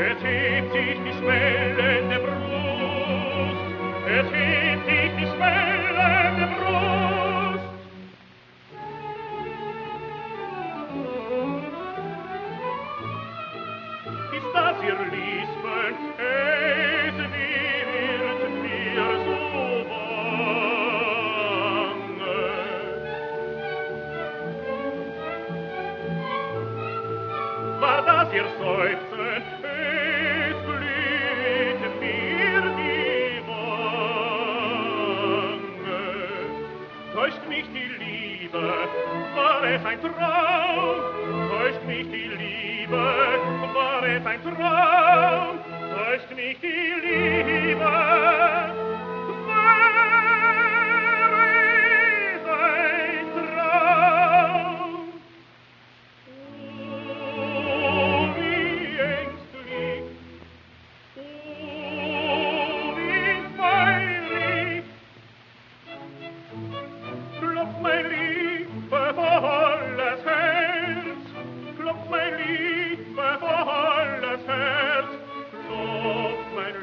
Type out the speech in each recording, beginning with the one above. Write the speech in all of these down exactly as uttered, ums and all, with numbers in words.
es hebt sich die schwellende Brust, es hebt sich die schwellende Brust. Ist das ihr Lispeln, es wird mir so bange. War das ihr Seufzen, es glüht mir die Wange. Täuscht mich die Liebe, war es ein Traum, täuscht mich die Liebe, war es ein Traum, täuscht mich die Liebe, war es ein Traum. Oh, wie ängstlich, oh, wie feirig, klopft mein liebevolles Herz, klopft mein liebevolles Herz, klopft mein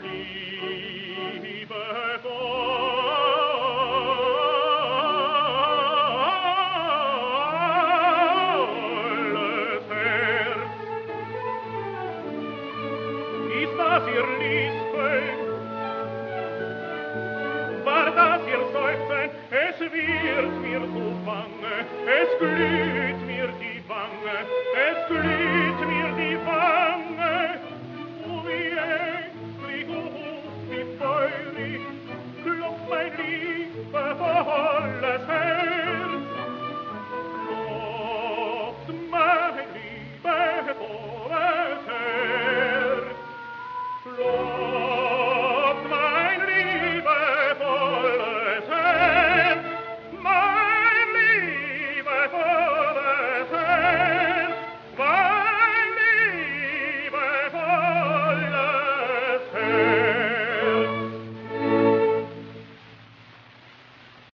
liebevolles Herz. Ist das ihr Lispeln? War das ihr Seufzen? Es wird mir so bange, es glüht mir die Wange, es glüht